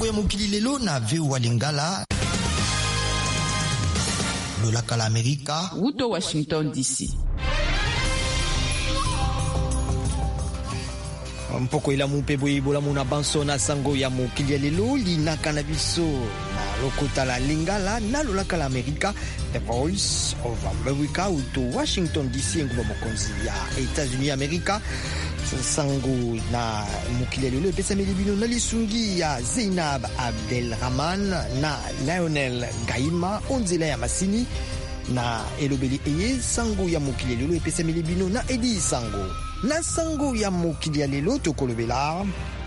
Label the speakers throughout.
Speaker 1: ya mokili lelo na VOA Lingala. Lolaka la Amerika.
Speaker 2: Wuto Washington DC.
Speaker 1: Mpoko ila mupebo ibola muna banso na sango ya mokili ya lelo linaka na biso na lokota la Lingala na lolaka la Amerika. The Voice of America uto Washington DC nguba mokonzi ya Etats-Unis Amerika. Sango na mokili ya lelo epesa milibino na lisungi ya Zainab Abdelrahman na Lionel Gaima onzela ya masini na elobeli eye. Sango ya mokili ya lelo epesa milibino na Edi Sango na sango ya mokili ya lelo tokolobela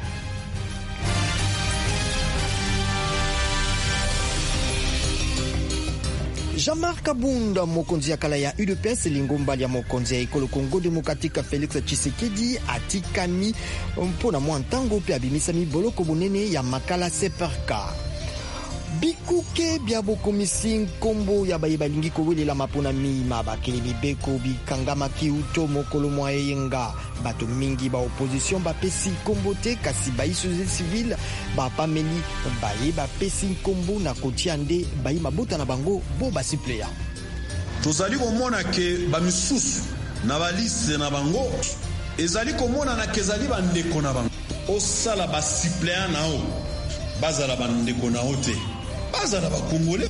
Speaker 1: Jean-Marc Kabunda mokonzi ya kala ya UDPS lingombali ya mokonzi ya ekolo Congo Demokratika Felix Tshisekedi atikami mpona mwa ntango pe abimisami boloko bonene ya makala seperka bikuke bya bokomisi nkombo ya baye balingi kowelela mapona mima bakele mibeko bikangamaki uto mokolo mwa eyenga. Bato mingi ba opposition bapesi nkombo te kasi bayi société civile bapameli baye bapesi nkombo na kotia nde bayi mabota na bango bo basipleya.
Speaker 3: Tozali komona ke bamisusu na balise na bango ezali komona na kezali bandeko na bango osala basipleya nao bazala bandeko nao te bazala bakongole.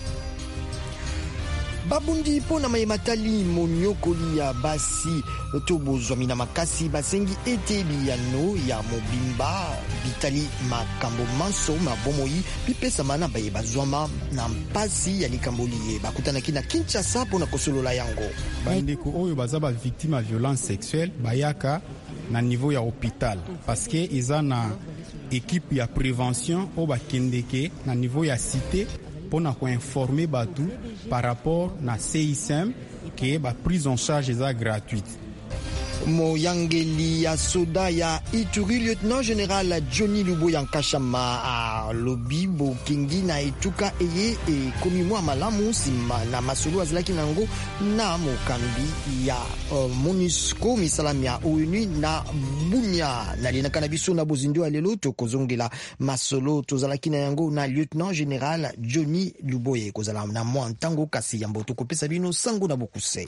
Speaker 1: Babundi pona mayematali monyokoli ya basi tobozwami na makasi basengi ete biyano ya mobimba bitali makambo manso mabomoi bipesama na baye bazwama na mpasi ya likamboli ye bakutanaki na Kinshasa pona kosolola yango.
Speaker 4: Bandeko oyo baza ba victime ya violence sexuelle bayaka na niveau ya hôpital parce que eza na équipe ya prévention o bakendeke na niveau ya cité pona ko informer batu par rapport na CISM que ba prise en charge eza gratuite.
Speaker 1: Moyangeli ya soda ya Ituri lieutenant général Johnny Luboya Nkashama a lobi bokingi na etuka eye e komi mwa malamu sima na masolo azalaki nango na mokambi ya MONUSCO misalami ya ONU na Bunia na linaka na biso na bozindo alelo tokozongela masolo tozalaki na yango na lieutenant général Johnny Luboya kozala na mwa ntango kasi yambo tokopesa bino sango na bokuse.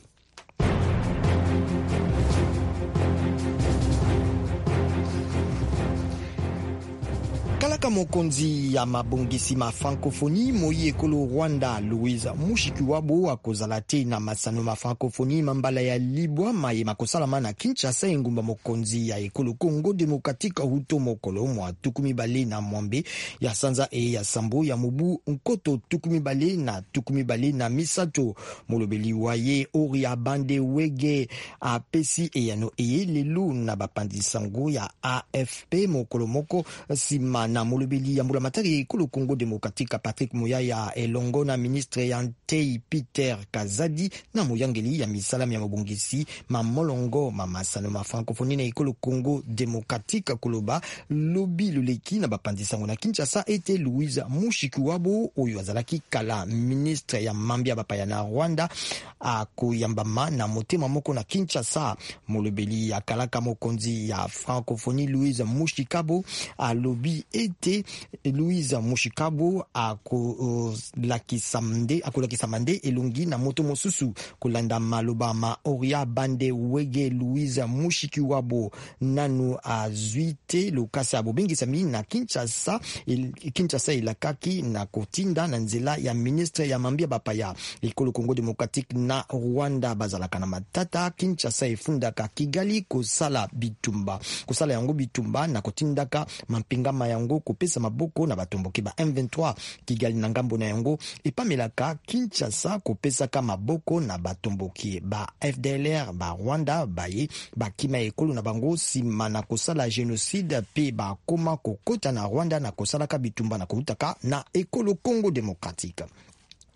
Speaker 1: Kalaka mokonzi ya mabongisi ma francophonie moyi ekolo Rwanda Louise Mushikiwabo akozala te na masano ma francophonie mambala ya libwa maye makosalama na Kinshasa engumba mokonzi ya ekolo Congo Demokratika huto mokolo mwa tukumi bale na mwambe ya sanza ya sambo ya mubu nkoto tukumi bale na misato molobeli waye Oria Bande Wege apesi eyano lelu na bapandisango ya AFP mokolo moko sima na molobeli ya mbula matari ekolo Congo Demokratika Patrick Muyaya elongo na ministre ya Ntei Peter Kazadi na moyangeli ya misalami ya mabongisi mamolongo mamasano ma francophonie na ekolo Congo Demokratika koloba lobi loleki na bapandisango na Kinshasa ete Louise Mushikiwabo oyo azalaki kala ministre ya mambia bapaya na Rwanda akoyambama na motema moko na Kinshasa. Molobeli ya kalaka mokonzi ya francophonie Louise Mushikabo alobi ete Louise Mushikabo akolakisa mande elongi na moto mosusu kolanda maloba ma Oria Bande Wege Louise Mushikiwabo nanu azuite lokasi abobengisa mi na Kinshasa ilakaki na kotinda na nzela ya ministre ya mambia bapaya ekolo Congo Demokratique na Rwanda bazalaka na matata. Kinshasa efundaka Kigali kosala yango bitumba na kotindaka mampingama yango kopesa maboko na batomboki ba M23. Kigali na ngambo na yango epamelaka Kinshasa kopesaka maboko na batomboki ba FDLR ba Rwanda baye bakima ekolo na bango sima na kosala genocide pe bakoma kokota na Rwanda na kosalaka bitumba na koutaka na ekolo Congo Demokratique.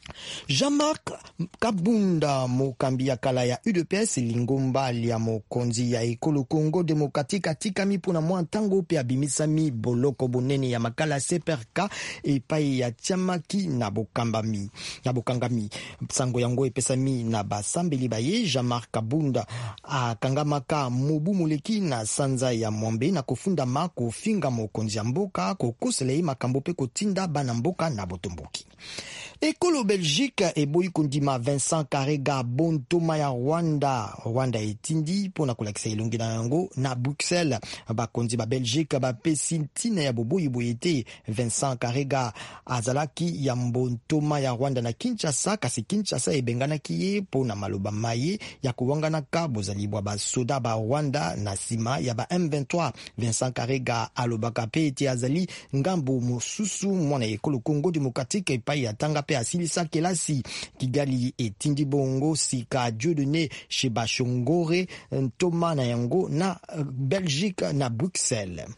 Speaker 1: Jean-Marc Kabunda mokambi ya kala ya UDPS lingomba lia mokonzi ya ekolo Congo Demokratika tikami pona mwa ntango pe abimisami boloko bonene ya makala CPRK epai ya tiamaki na bokangami sango yango epesami na basambeli baye. Jean-Marc Kabunda akangamaka mobu muleki na sanza ya mwambe na kofundama kofinga mokonzi ya mboka kokosele makambo pe kotinda bana mboka na botomboki. Ekolo Belgique eboyi kondima Vincent Karega bontoma ya Rwanda etindi pona kolakisa elongi na yango na Bruxelles. Bakonzi ba Belgique bapesi ntina ya boboyi boyete Vincent Karega azalaki ya bontoma ya Rwanda na Kinshasa, kasi Kinshasa ebenganaki ye pona maloba maye ya kuwanganaka bozali bwa basoda ba Rwanda na sima ya ba M23. Vincent Karega alobaka pe ete azali ngambo mosusu mwana ekolo Congo Demokratique epai ya tanga pe asilisa kelasi. Kigali etindi bongo sika Dieudonné chez Bashongore ntoma na yango na Belgique na Bruxelles.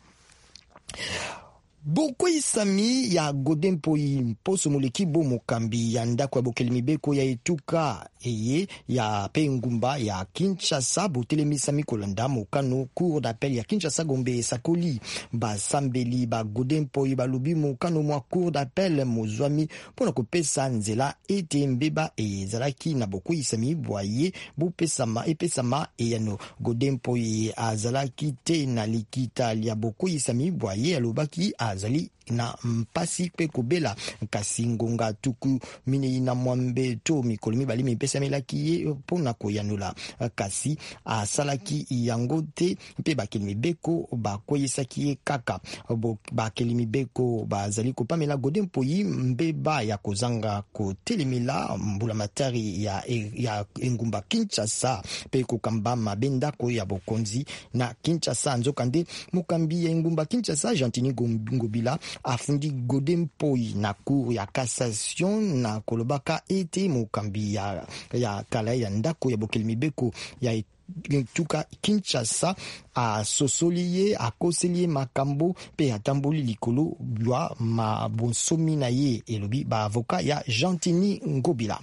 Speaker 1: Bokoi sami ya Godempoi mposo moleki bo mokambi ya ndako ya bokelemi beko ya etuka eye ya pengumba ya Kinshasa botelemisa kolanda mokano cour d'appel ya Kinshasa Gombe sakoli basambeli ba Godempoi balobi mokano mwa cour d'appel mozwami pona kopesa nzela ete mbeba ezalaki na bokoi sami boye bopesama epesama eyano. Godempoi azalaki te na likita ya bokoi sami boye alobaki azali na mpasi pe kobela kasi ngonga tuku minei na mwambe to mikolo mibali mipesamelaki ye pona koyanula kasi asalaki yango te mpe bakelemi beko bakoyesaki ye kaka. Bakelemi beko bazali kopamela Godempoi mbeba ya kozanga kotelemela mbula matari ya engumba Kinshasa pe kokamba mabendako ya bokonzi na Kinshasa. Nzokande mokambi ya engumba Kinshasa Gentini Ngobila afundi Godempoi na cour ya cassation na kolobaka ete mokambi ya kala ya ndako ya bokelemi beko ya tuka Kinshasa asosoliye akoseliye makambo pe atamboli likolo bwa mabonsomi na ye elobi ba avoka ya Gentini Ngobila.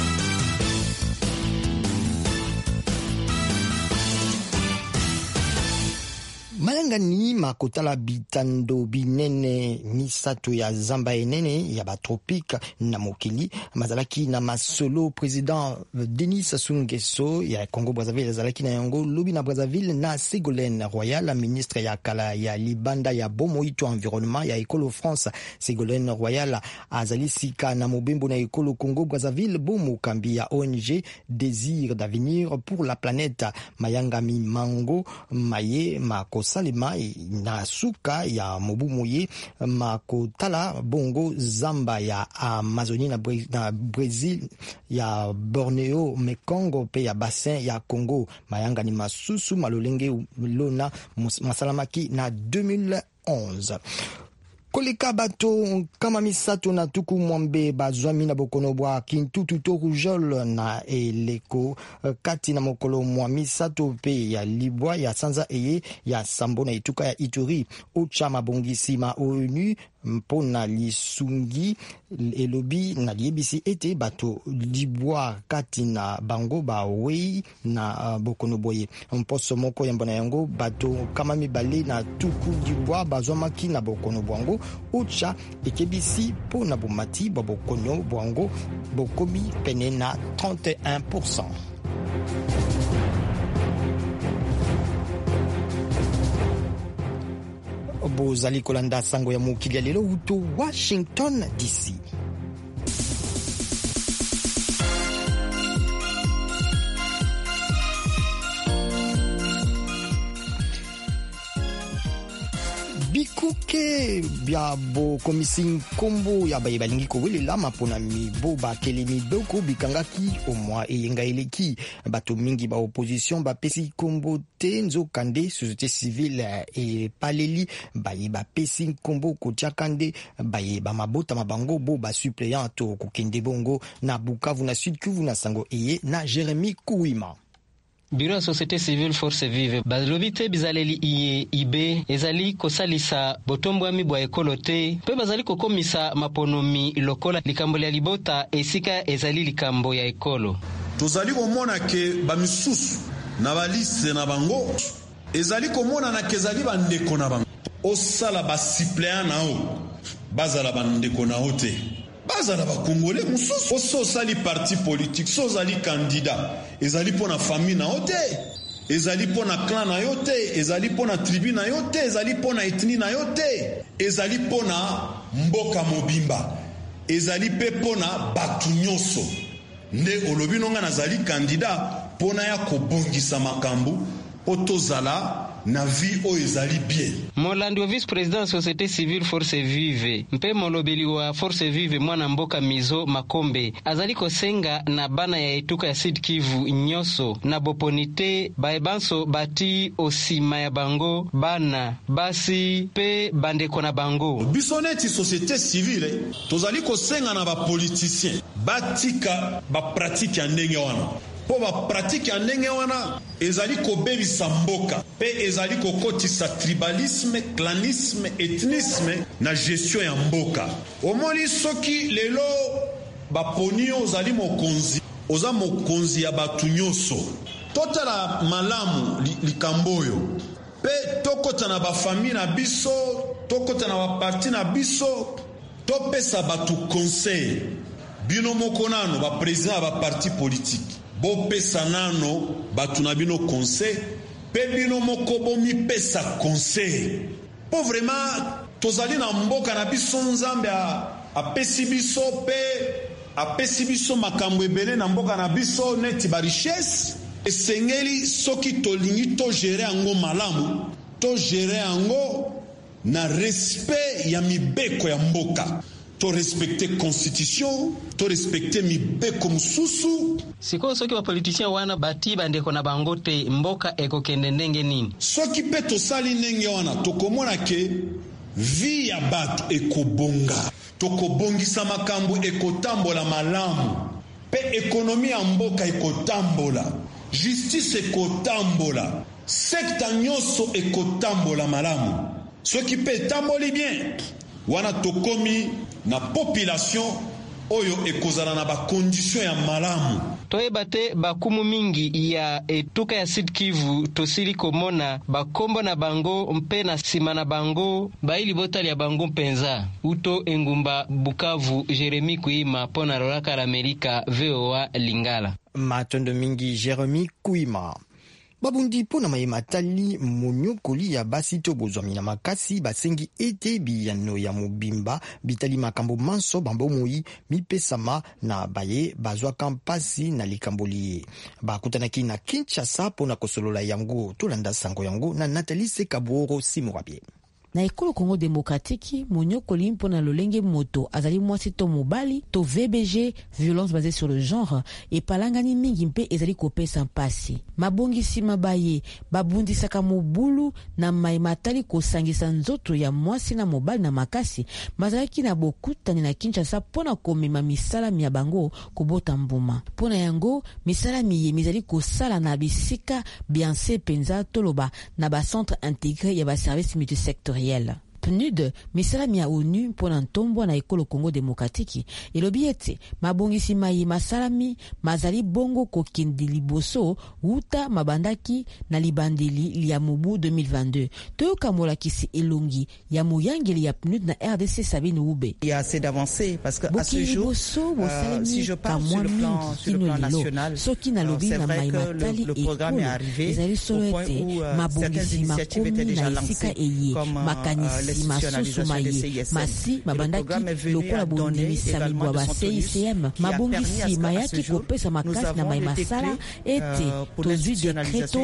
Speaker 1: Malangani makotala bitando binene misato ya zamba enene ya batropika na mokili mazalaki na masolo president Denis Sassou Nguesso ya Congo Brazzaville azalaki na yango lobi na Brazzaville na Ségolène Royal la ministre ya kala ya libanda ya bomoito environnement ya ekolo France. Ségolène Royal azali sika na mobembo na ekolo Congo Brazzaville bomo kambi ya ONG Désir d'avenir pour la planète Mayangami Mango maye makosalema na suka ya mobumoye makotala bongo zamba ya Amazonie na Brésil ya Borneo Mekongo pe ya bassin ya Congo mayanga ni masusu malolenge lona masalamaki na 2011. Koleka bato kama misato na tuku mwambe bazwami na bokono bwa kintutu to rujol na eleko kati na mokolo mwa misato pe ya libwa ya sanza eye ya sambo na ituka ya Ituri. Ocha mabongisi ma ONU mpona lisungi elobi na liebisi ete bato libwa kati na bango ba wei na bokono boye mposo moko ya mbona yango bato kama mibale na tuku libwa bazwamaki na bokono bwango. Ocha ekebisi pona bomati ba bokono bwango bokomi pene na 31%. Bozali kolanda sango ya mokili ya lelo uto Washington DC. Bikuke bya bo komisi nkombo ya baye balingi kowelela mapona mibo bakelemi beko bikangaki omwa eyenga eleki bato mingi ba opposition bapesi nkombo te nzokande société civile e paleli baye bapesi nkombo kotiakande baye bamabota mabango bo basuppléant to kokende bongo na Bukavu na Sud Kivu na sango eye na Jérémy Kouima.
Speaker 2: Bureau ya société civile force vive balobi te bizaleli iye ibe ezali kosalisa botombwami bwa ekolo te mpe bazali kokomisa maponomi lokola likambo ya libota esika ezali likambo ya ekolo.
Speaker 3: Tozali komona ke bamisusu na balise na bango ezali komona na kezali bandeko na bango osala basipléa nao bazala bandeko nao te bazala bakongole mususu oso osali parti politique so ozali kandida ezali mpo na famille nao te ezali mpo na clan na yo te ezali mpo na tribu na yo te ezali mpo na ethnie na yo te ezali mpo na mboka mobimba ezali mpe mpo na bato nyonso nde olobi nonga nazali kandida mpona ya kobongisa makambo po tozala na vie oyo ezali bien.
Speaker 2: Molandi wa vice-président société civile force vive mpe molobeli wa force vive mwana mboka Mizo Makombe azali kosenga na bana ya etuka ya Sud Kivu nyoso na boponite baebanso bati osima ya bango bana basi pe bandeko na bango.
Speaker 3: Bisoneti société civile tozali kosenga na bapoliticien batika bapratike ya ndenge wana po bapratike ya ndenge wana ezali kobebisa mboka pe ezali kokotisa tribalisme, clanisme, ethnisme na gestion ya mboka. Omoni soki lelo baponi ozali mokonzi oza mokonzi ya batu nyonso totala malamu likamboyo pe tokota na bafamille na biso tokota na baparti na biso topesa batu conseil bino moko nano bapresident ya baparti politique bopesa nano batu na bino conseil pe bino moko bomipesa conseil po vraiment tozali na mboka na biso nzambe apesi biso pe apesi biso makambo ebele na mboka na biso neti ba richesse esengeli soki tolingi to gérer yango malamu to gérer yango na respect ya mibeko ya mboka to respecter constitution to respecter mibeko mususu.
Speaker 2: Siko soki ba politicien wana bati bandeko na bango te mboka ekokende ndenge nini
Speaker 3: soki pe tosali ndenge wana tokomona ke vie ya bato ekobonga tokobongisa makambo ekotambola malamu pe ekonomi ya mboka ekotambola justice ekotambola sekta nyonso ekotambola malamu soki pe etamboli bien wana tokomi na population oyo ekozala na bakondition ya malamu.
Speaker 2: Toyeba te bakumu mingi ya etuka ya Sud Kivu tosili komona bakombo na bango mpe na sima na bango baili botali ya bango mpenza. Uto Engumba Bukavu Jeremy Kuima pona Loraka la Amerika VOA Lingala.
Speaker 1: Matondo mingi Jeremy Kuima. Babundi pona mayematali monyokoli ya basi to bozwami na makasi basengi ete biyano ya mobimba bitali makambo manso bambo moi mipesama na baye bazwa kampasi na likamboli bakutanaki na Kinshasa pona kosolola yango tolanda sango yango na Nathalie Sekaboro Simorabie.
Speaker 5: Na ekolo Congo démocratique monyokoli mpona lolenge moto azali mwasi to mobali to VBG violence basée sur le genre et palangani mingi mpe ezali kopesa mpasi mabongisi mabaye babundisaka mobulu na maimatali kosangisa nzoto ya mwasi na mobali na makasi mazalaki na bokutani na Kinshasa pona komema misala ya bango kobota mbuma pona yango misala miye mizali kosala na bisika bianse penza toloba na ba centre intégré ya ba service multisectoriel. PNUD misalami ya ONU mpona ntombwa na ekolo Congo démocratique elobi ete mabongisi mai masalami mazali bongo kokende liboso uta mabandaki na libandeli ya mobu 2022 toyoka molakisi elongi ya moyangeli ya PNUD na RDC Sabine Oube.
Speaker 6: Il y a assez d'avancées parce que à ce jour si je parle sur le plan national c'est vrai que le programme est arrivé au point où certaines initiatives étaient déjà lancées comme l'institutionnalisation des CISM. Le programme est venu à donner également de son tonus qui a permis à ce jour nous avons le décret pour l'institutionnalisation et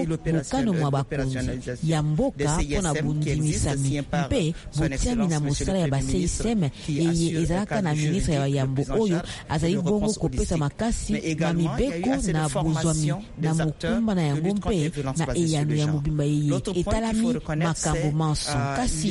Speaker 6: l'opérationnalisation des CISM qui existe signé par son excellence monsieur le Premier ministre qui assure le cadre juridique le plus en charge de réponse aux disciplines. Mais également il y a eu assez de formation des acteurs de lutte contre les violences basées sur le genre. L'autre point qu'il faut reconnaître c'est l'initiative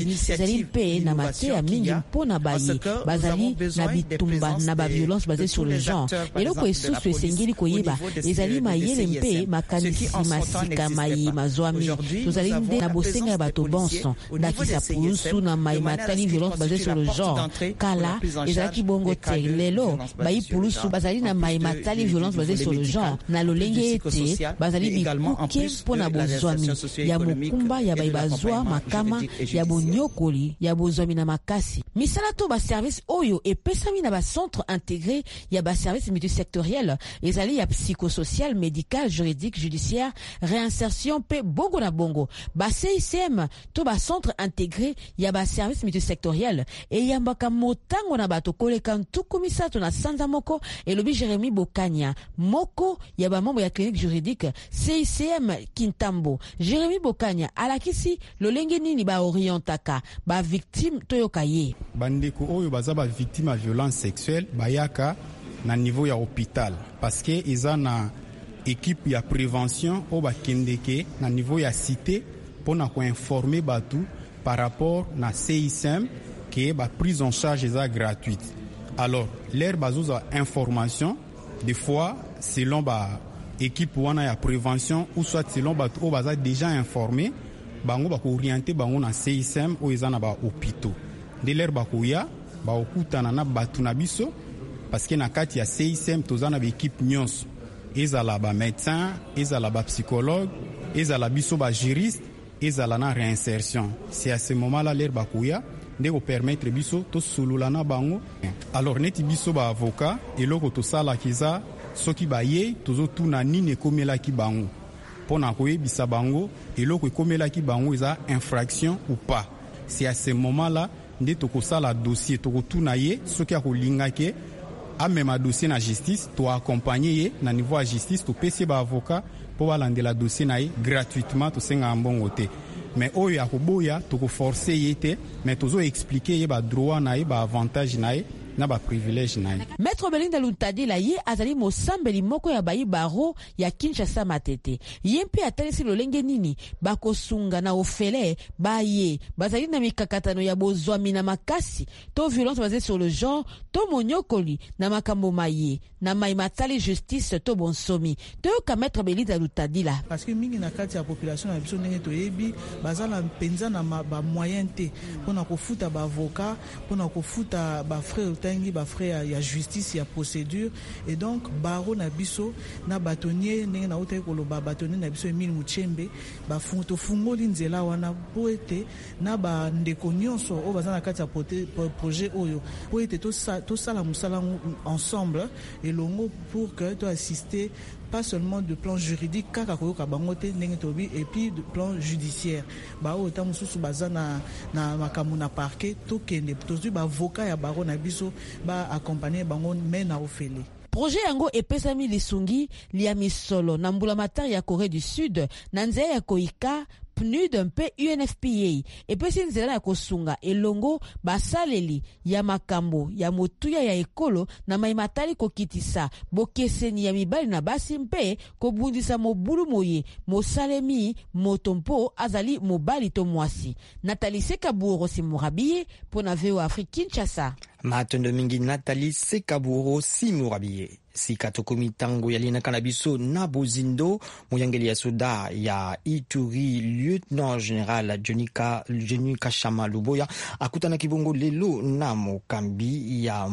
Speaker 5: ezali mpe na mateya mingi mpona baye bazali na bitumba na baviolence basée sur le genre. Eloko esusu esengeli koyeba ezali mayele mpe makanisi masika maye mazwami tozali nde na bosenga ya bato bonso ndakisa pulusu na maye matali violence basée sur le genre kala ezalaki bongo te. Lelo bayi pulusu bazali na maye matali violence basée sur le genre na lolenge ete bazali bikuke mpona bozwami ya mokumba ya bayi bazwa makama ya bonyokoli ya bozwami na makasi. Misala to baservice oyo epesami na bacentre intégré ya baservice multisectoriel ezali ya psychosocial, médical, juridique, judiciaire, réinsertion pe bongo na bongo. Ba CICM to bacentre intégré ya baservice multisectoriel eyambaka motango na bato koleka ntuku misato na sanza moko elobi Jérémy Bokanya moko ya bamambo ya clinique juridique CICM Kintambo. Jérémy Bokanya alakisi lolenge nini ba orientaka ba victime toyoka ye
Speaker 4: bandeko oyo baza ba victime ya violence sexuelle bayaka na niveau ya hôpital parce que eza na équipe ya prévention o bakendeke na niveau ya cité pona ko informer batu par rapport na CICM que ba prise en charge eza gratuite. Alors l'air bazuza information des fois selon ba équipe wana ya prévention ou soit selon batu o baza déjà informé bango bako orienter bango na CICM o eza na ba hôpitaux. De l'air bakoya ba okutana na batu na biso parce que na kati ya CICM tozana ba équipe nyonso ezala ba médecin ezala ba psychologue ezala biso ba juriste ezala na réinsertion. C'est à ce moment là l'air bakoya ndeko permettre biso to sululana bango. Alors neti biso ba avocat eloko to sala kiza soki ba ye tozo tuna nini ekomelaki bango pona koyebisa bango eloko ekomelaki bango eza infraction ou pas. C'est à ce moment là nde tokosala dossier tokotuna ye soki akolingaki amema dossier na justice to accompagner ye na niveau ya justice to pesi ba avocat po balandela dossier na ye gratuitement to senga mbongo te. Mais oyo akoboya toko forcer ye te mais tozo expliquer ye ba droit na ye ba avantage na ye na ba privilège na ye.
Speaker 5: Maître Belinda Luntadila ye azali mosambeli moko ya bayi baro ya Kinshasa Matete. Ye mpe atalisi lolenge nini bakosunga na ofele baye bazali na mikakatano ya bozwami na makasi to violence basée sur le genre to monyokoli na makambo maye na mai matali justice to bonsomi to ka Maître Belinda Luntadila
Speaker 7: parce que mingi na kati ya population na biso ndenge toyebi bazala mpenza na ba moyen te pona kofuta ba avocat pona kofuta ba frère tangi ba frère ya justice ya procédure et donc baro na biso na batonnier ndenge na uta koloba batonnier na biso Emile Muchembe ba funto fungoli nzela wana poete na ba ndeko nyonso o bazana kati ya projet oyo poete to sala musala ensemble et longo pour que to assister pas seulement de plan juridique kaka koyoka bango te ndenge tobi et puis de plan judiciaire ba ota mususu bazana na makambo na parquet to kende tozu ba avocat ya baro na biso ba accompagner bango mais na ofele.
Speaker 5: Projet yango epesami lisungi lia misolo na mbula matari ya Corée du Sud na nzela ya koika PNUD mpe UNFPA epesi nzela ya kosunga elongo basaleli ya makambo ya motuya ya ekolo na maimatali kokitisa bokeseni ya mibali na basi mpe kobundisa mobulu moye mosalemi motompo azali mobali to mwasi. Nathalie Sekaburo Simurabiye pona VOA Afrique Kinshasa.
Speaker 1: Matondo mingi Nathalie Sekaburo Simurabiye. Sikatokomi tango ya lina kanabiso na Bozindo muyangeli ya soda ya Ituri Lieutenant General Johnny Kashama Luboya akutana kibongo lelo na mokambi ya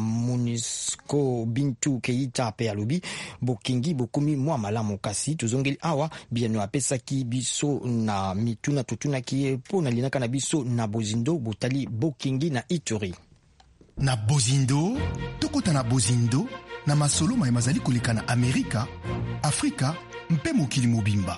Speaker 1: MONUSCO Bintu Keita pe alobi bokingi bokumi mwa malamu kasi tuzongeli awa biano apesaki biso na mituna tutuna kie pona lina kanabiso na Bozindo botali bokingi na Ituri
Speaker 8: na Bozindo tokota na Bozindo na masolo mai mazali koleka na Amerika, Afrika, mpe mokili mobimba.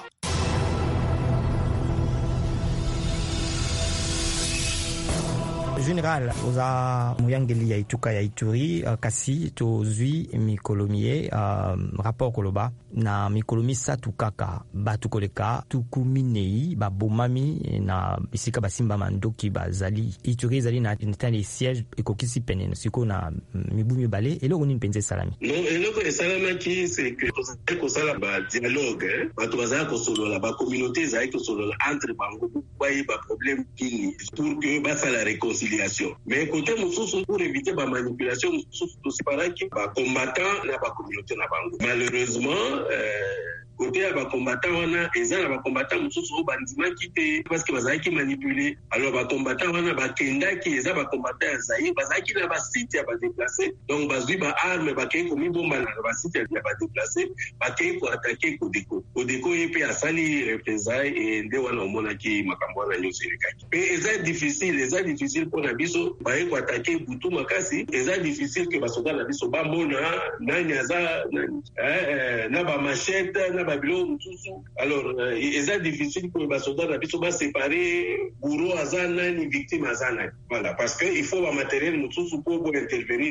Speaker 1: général oza muyangeli ya ituka ya Ituri kasi tozwi mikolomie rapport koloba na mikolomi satu kaka batu koleka tukuminei babomami na bisika basimba mandoki bazali Ituri zali na interne siège ekokisi pene siko na mibu mibale eloko nini penze salami
Speaker 9: non eloko esalama ki c'est que ko sala ba dialogue batu bazala ko solola ba communauté zali ko solola entre bango bayi ba problème kini pour que basa la réconciliation mais côté mosusu pour éviter ba manipulation mosusu to séparaki ba combattant na ba communauté na bango malheureusement côté ya bakombata wana eza na bakombata mosusu oyo bandimaki te parce que bazalaki manipulé alors bakombata wana bakendaki eza bakombata ya Zaïre bazalaki na basite ya badéplacé donc bazwi baarme bakei komibomba na basite ya badéplacé bakei koatake kodeko ye mpe asali représailles nde wana omonaki makambo wana nyonso elekaki mpe eza difficile mpona biso baye koatake butu makasi eza difficile ke basoda na biso bamona nani aza na bamachete na babilo mosusu alors eza difficile pour basoda na biso baséparer bourreau aza nani victime aza nani voilà parce que il faut ba matériel mosusu pour intervenir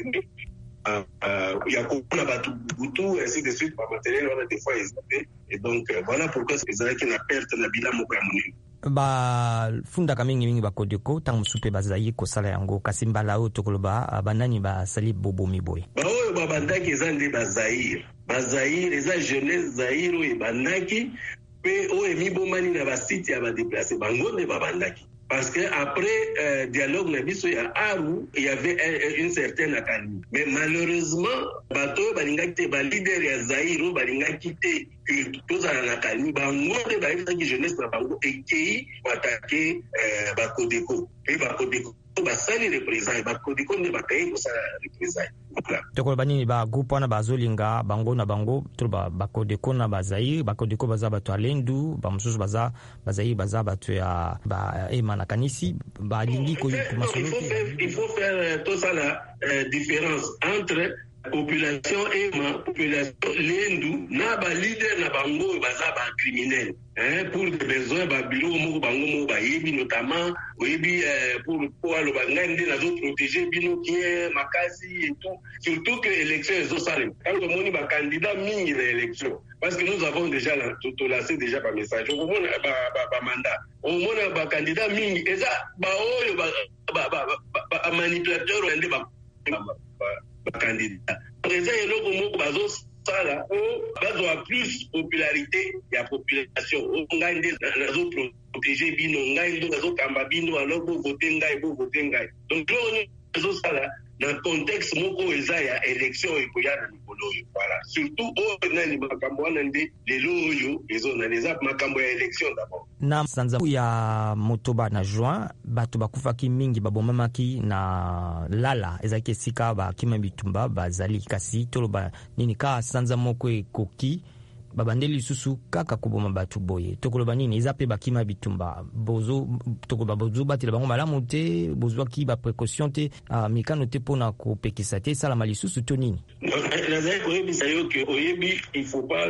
Speaker 9: ya kokona batu butu ainsi de suite ba matériel wana des fois ezate et donc voilà pourquoi ezalaki na perte na bilan moko ya monene
Speaker 1: bafundaka mingi bakodeko ntango mosusu mpe bazali kosala yango kasi mbala oyo tokoloba banani basali bobomi boye
Speaker 9: baoyo babandaki eza nde bazaire eza jeunesse zaire oyo ebandaki mpe oyo emibomani na basite ya badéplacé bango nde babandaki parce que après dialogue na biso ya Aru il y avait une certaine accalmie mais malheureusement bato balingaki te ba leader ya Zaire balingaki te tozala na accalmie bango te bayebisaki jeunesse na bango ekei batake bakodeko pe bakodeko basali représailles bakodeko nde bakayi kosala représailles
Speaker 1: tokoloba nini bagroupe wana bazolinga bango na bango to bakodeko na bazaire bakodeko baza bato ya lendu bamosusu bazaire baza bato ya emanakanisi balingi koyikuma solo
Speaker 9: il faut faire tout ça la différence entre population population lendu na ba leader na bango baza ba criminel pour des besoins ba bureau moko bango moko bayebi notamment oyebi pour alo bangande na zo protéger bino qui makasi et tout surtout que élection ezosala quand on moni ba candidat mingi na élection parce que nous avons déjà lancé déjà par message on mona ba mandat on mona ba candidat mingi eza ba oyo ba manipulateur ende ba candidat présent eloko moko bazosala o bazwa plus popularité ya population ngai nde nazo protéger bino ngai ndo nazokamba bino alors bo voter ngai donc loni bazosala na contexte moko eza ya élection ekoya na mikolo oyo voilà surtout oyo nani makambo wana nde lelo oyo ezona eza makambo ya élection d'abord
Speaker 1: na sanza ya motoba na juin bato bakufaki mingi babomamaki na lala ezaki esika bakima bitumba bazali kasi toloba nini ka sanza moko ekoki babandeli susu kaka kuboma batu boye tokoloba nini eza pe bakima bitumba bozo tokoba bozo batela bango malamu te bozo ki ba précaution te mikano te pona ko pekisa te sala mali susu to nini
Speaker 9: nazali koyebisa yo ke oyebi il faut pas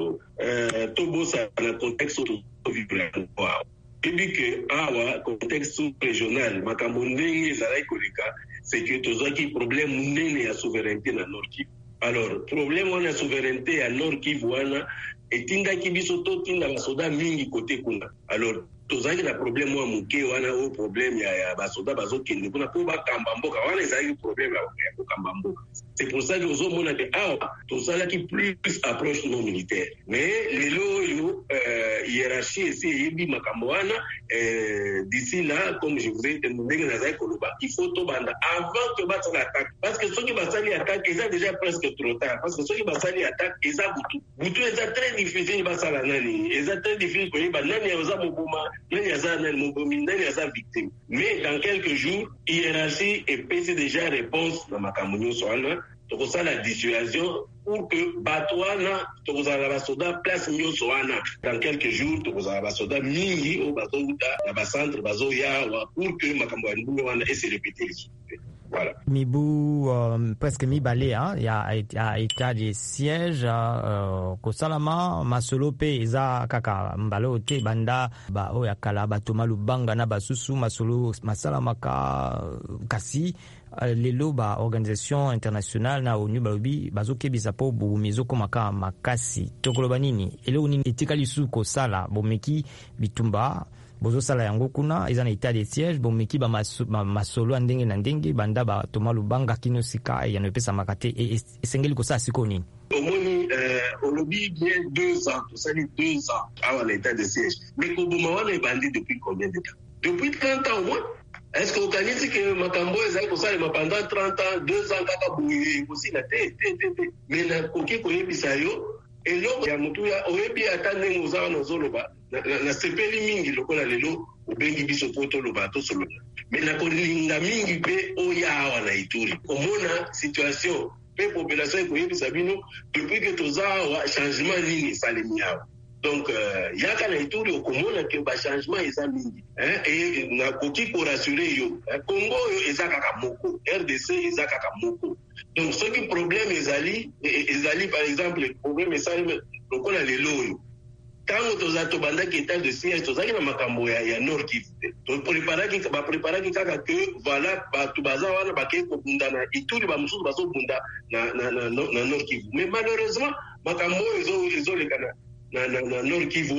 Speaker 9: to bosa na contexte to vivre ebi ke awa contexte régional makambo ndenge ezalaki koleka c'est que tozwaki problème munene ya souveraineté na Nord Kivu. Alors, problème wana souveraineté ya Nord Kivu wana etindaki biso totinda basoda mingi kote kuna. Alors, tozalaki na problème wa muke wana o problème ya basoda bazokende kuna po bakamba mboka wana ezalaki problème ya kokamba mboka. C'est pour ça que ozomona ke awa tozalaki plus approche non militaire. Mais lelo hiérarchie esi eyebi makambo wana d'ici là comme je vous ai dit ndenge nazali koloba il faut tobanda avant que basala attaque parce que soki basali attaque eza déjà presque trop tard parce que soki basali attaque eza butu eza très difficile basala nani eza très difficile koyeba nani aza moboma nani aza nani mobomi nani aza victime mais dans quelques jours hiérarchie epesi déjà réponse na makambo nyonso wana tokosala dissuasion pour que bato wana tokozala basoda place nyonso wana dans quelques jours tokozala basoda mingi oyo bazouta na bacentre bazoya pour que makambo ya ndumbe wana ese répéter lisusu Voilà.
Speaker 1: Mibu presque mibale ya état de siège kosalama masolo pe eza kaka mbalo te banda ba oya kala batoma lubanga na basusu masolo masalama kasi lelo ba organisation internationale na ONU balobi bazokebisa po bumizo komaka makasi tokoloba nini eleo nini etikali su kosala bomeki bitumba bozosala yango kuna eza na état de siège bomeki ba masolo ndenge na ndenge banda ba toma lubanga kino sika ya nepesa makate esengeli kosala siko nini
Speaker 9: omoni olobi bien 2 ans tout ça dit 2 ans avant l'état de siège mais koboma wana ebandi depuis combien de temps depuis 30 ans au moins. Est-ce que vous connaissez que Makambo est pendant 30 ans, 2 ans, kaka bouillé aussi la tête. Mais na koki koye bisayo et l'homme ya mutu ya oyebi atane ngoza na zoloba na sepeli mingi lokola lelo obengi biso poto loba to solo. Mais na kolinga mingi pe oya wana Ituri. Omona situation pe population koye bisabino depuis que toza wa changement nini salemi yawo. Donc yaka na Ituri okomona ke ba changement eza mingi et na koki ko rassurer yo Congo eza kaka moko RDC eza kaka moko donc ce qui problème ezali par exemple problème ezali lokola lelo quand toza to banda ki état de siège toza ki na makambo ya Nord Kivu to préparer kaka que voilà ba to baza wana ba ke ko bunda na Ituri ba mususu bazo bunda na Nord Kivu mais malheureusement makambo ezo lekana na Nord Kivu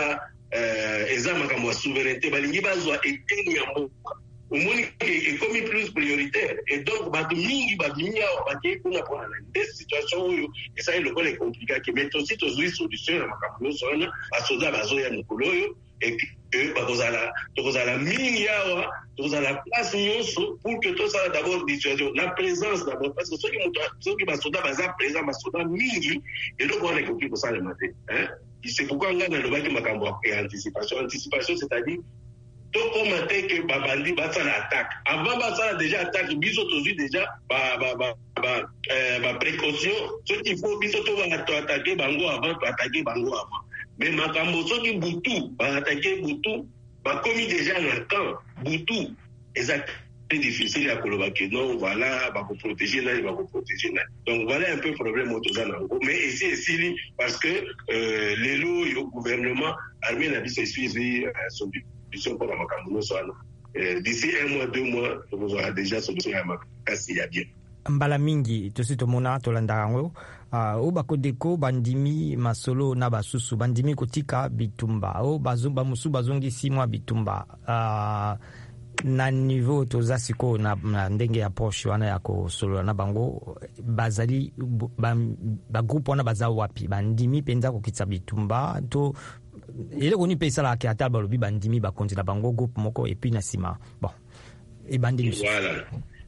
Speaker 9: eza makambo ya souveraineté balingi bazwa eteni ya mboka omoni ekomi plus prioritaire et donc bato mingi babimi awa bakei kuna mpona na nde situation oyo esali lokola ekomplikaki mais tosi tozwi solution ya makambo nyonso wana basoda bazoya mikolo oyo et puis tokozala mingi awa tokozala place nyonso pour que tosala d'abord dissuasion la présence d'abord parce que soki basoda baza présent basoda mingi eloko wana ekoki kosalema te c'est pourquoi ngai nalobaki makambo ya anticipation c'est-à-dire tokoma te ke babandi basala attaque avant basala déjà attaque biso tozwi déjà ba précaution soki faut biso toattaquer bango avant mais makambo soki butu baattaquer butu bakomi déjà na camp butu eza très difficile à koloba que non voilà bako protéger nani donc voilà un peu problème autoza nango mais ici parce que lelo yo gouvernement armée na biso suivi solution pour la makambo nyonso wana d'ici 1 mois 2 mois tokozala déjà solution ya makasi ya bien
Speaker 1: mbala mingi tosi tomona tolanda yango o bakodeko bandimi masolo na basusu bandimi kotika bitumba o bazumba musu bazongisi mwa bitumba na niveau toza siko na ndenge ya approche wana ya kosolola na bango bazali ba groupe wana baza wapi bandimi penza kokitsa bitumba to ele koni pesa la ke ataba lobi bandimi bakonzi na bango groupe moko et puis na sima bon et bandimi
Speaker 9: voilà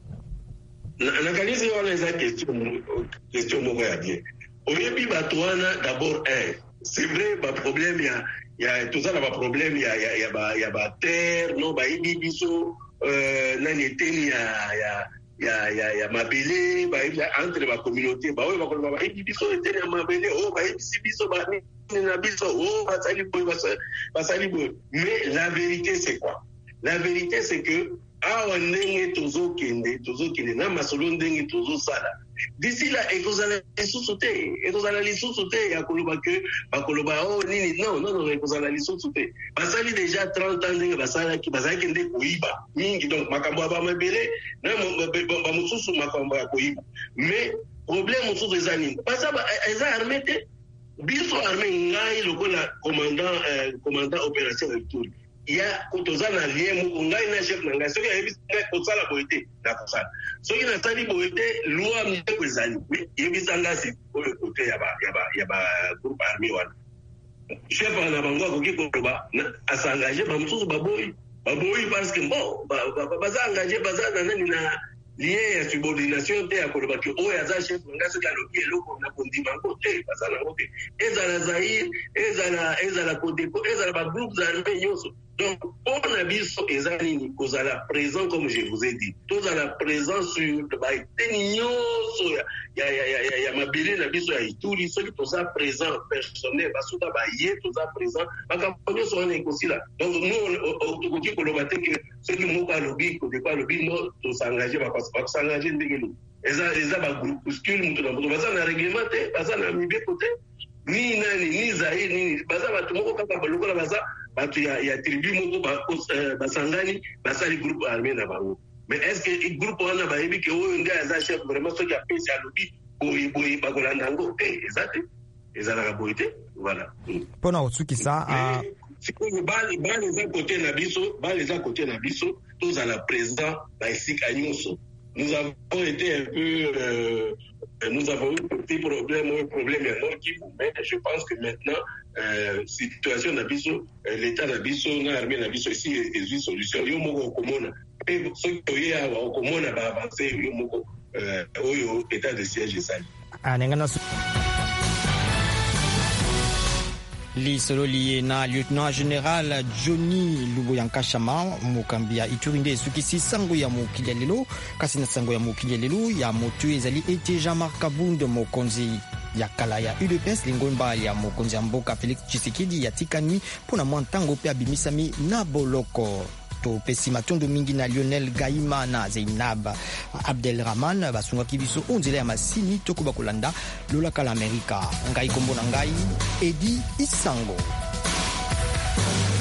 Speaker 9: na kanisi wana eza question moko ya bien oyebi bato wana d'abord c'est vrai ba problème ya tozala ba problème ya ba terre no ba yebi biso nani eteni ya mabele ba entre ba communauté ba oyo ba yebi biso eteni ya mabele ba yebi biso ba na biso basali boy mais la vérité c'est quoi? La vérité c'est que awa ndenge tozokende na masolo ndenge tozosala d'ici là ekozala lisusu te ya koloba ke bakoloba nini non ekozala lisusu te basali déjà 30 ans ndenge bazalaki nde koyiba mingi donc makambo ya bamabele na bamosusu makambo ya koyiba mais problème mosusu eza nini eza armé te biso armé ngai lokola commandant opération ya Ituri ya kotoza na lien moko ngai na chef na ngai soki ayebi kosala boye te na kosala soki nasali boye te loi miteko ezali yebisa ngasi oyo kote ya ba groupe armé wana chef na bango akoki koloba asengage bamosusu baboyi parce que bon baza engage baza na nani na lien ya subordination te ya koloba ke oyo aza chef na ngai soki alobi eloko na kondima yango te baza nango te ezala Zaïre ezala Codeco ezala bagroupe armé nyonso donc mpona biso eza nini kozala présent comme je vous ai dit tozala présent sur baeteni nyonso ya mabele na biso ya Ituri soki toza présent personnel basoda baye toza présent makambo nyonso wana ekosila donc nous tokoki koloba te ke soki moko alobi Codeco alobi no tosengage violence ba s'engager ndenge eza ba groupuscule mutu na mutu baza na règlement te baza na mibeko te ni nani ni zaire ni baza batu moko kaka balokola baza batu ya tribu moko basangani basali groupe armé na bango. Mais est-ce que groupe wana bayebi ke oyo nde aza chef vraiment soki apesi alobi boye bakolanda yango te eza te ezalaka boye te voilà.
Speaker 1: Mpona kotsukisa
Speaker 9: sikoyo bale eza kote na biso tozala président na esika nyonso. Nous avons été un peu nous avons eu un petit problème à Nord Kivu, mais je pense que maintenant situation na biso l'état na biso na armée na biso ici est une solution yo moko komona et ce qui est au komona ba avancer yo moko oyo état de siège sali
Speaker 1: anengana lisolo liye na lieutenant général Johnny Luboyanka Shama mokambi ya Ituri nde esukisi sango ya mokili ya lelo kasi na sango ya mokili ya lelo ya motu ezali ete Jean-Marc Kabund mokonzi ya kala ya UDPS lingomba ya mokonzi ya mboka Félix Tshisekedi ya tikani mpona mwa ntango pe abimisami na boloko topesi matondo mingi na Lionel Gaima na Zainab Abdelrahman basungaki biso onzela ya masini tokoba kolanda lola kala Amerika ngai kombo na ngai Edi Isango.